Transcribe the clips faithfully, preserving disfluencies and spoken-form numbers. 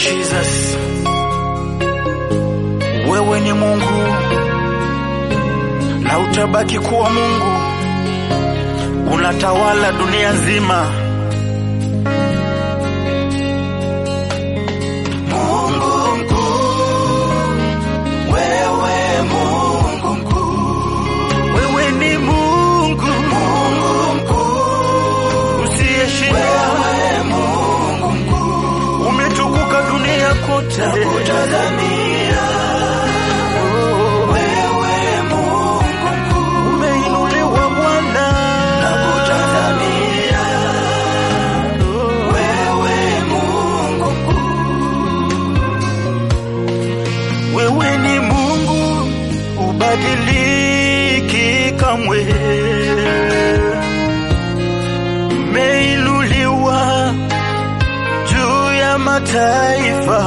Jesus. Wewe ni Mungu na utabaki kuwa Mungu. Unatawala dunia nzima. Mungu mkuu, wewe Mungu mkuu. Wewe ni Mungu, Mungu mkuu usiyeshindwa. Wewe Mungu mkuu, umetukuka dunia kote na kutazamia. Wewe Mungu mkuu, umeinuliwa Bwana na kutazamia. Wewe Mungu mkuu, wewe ni Mungu ubadiliki kamwe. Umeinuliwa juu ya mataifa,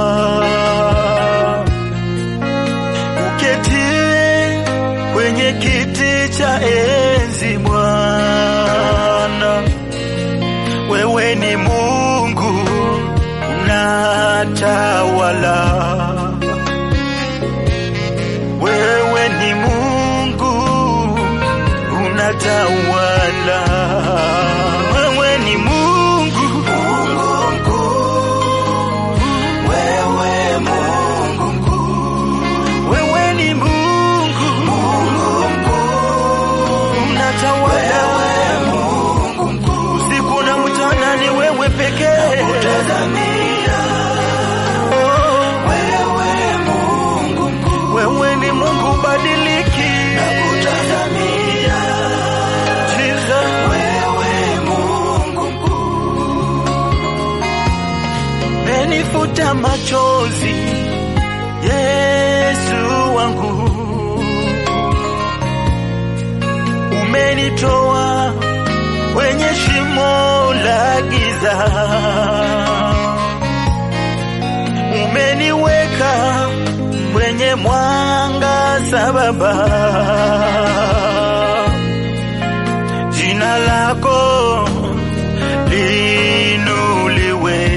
uketie kwenye kiti cha enzi Bwana. Wewe ni Mungu unatawala. Wewe ni Mungu unatawala. Wewe ni Mungu, Mungu mkuu. Wewe Mungu mkuu. Wewe ni Mungu, Mungu mkuu unatawala. Wewe Mungu mkuu, usiku na mchana ni wewe pekee kutazamia. Wewe Mungu mkuu, wewe ni Mungu badiliki na kutazamia. Jesus, wewe Mungu mkuu, umenifuta machozi Yesu wangu, umenitoa kwenye shimo la giza, umeniweka kwenye mwangaza Baba. Jina lako liinuliwe,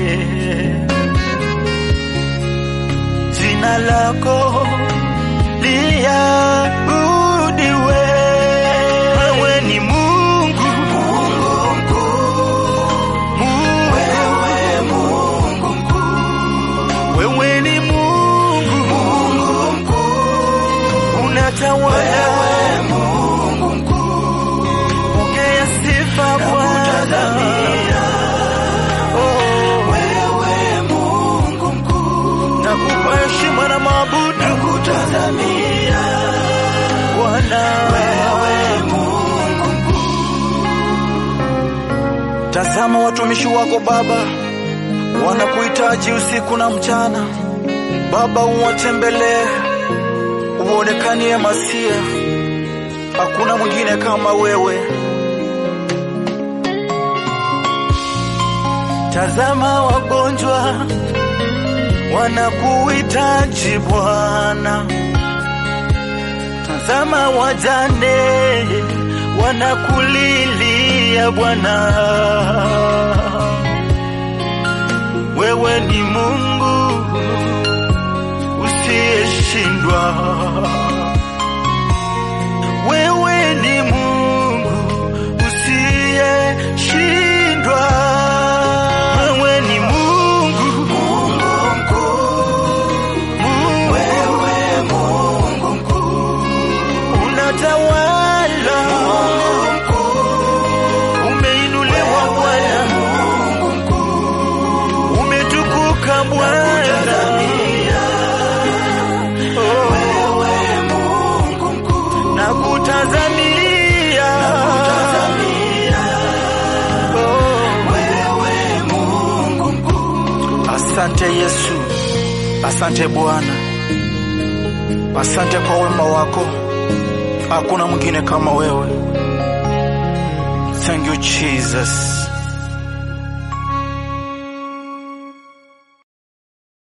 jina lako liabudiwe. Wewe ni Mungu, Mungu mkuu. Wewe Mungu mkuu. Wewe ni Mungu, Mungu mkuu unatawala. Wewe Mungu mkuu, pokea sifa Bwana. Oh, wewe Mungu mkuu, nakupa heshima na maabudu na kutazamia Bwana. Wewe Mungu mkuu, tazama watumishi wako Baba, wanakuhitaji usiku na mchana. Baba, uwatembelee, uonekanie Masia. Hakuna mwingine kama wewe. Tazama wagonjwa wanakuhitaji Bwana. Tazama wajane wanakulilia Bwana. Wewe ni Mungu usiyeshindwa. Wewe ni Mungu usiyeshindwa. Wewe ni Mungu, Mungu mkuu. Wewe Mungu mkuu unatawala. Mungu mkuu, umeinuliwa Bwana. Mungu mkuu, umetukuka Bwana. Wewe Mungu mkuu, nakutazamia. Wewe Mungu mkuu. Asante Yesu, asante Bwana, asante kwa wema wako. Hakuna mwingine kama wewe. Thank you Jesus.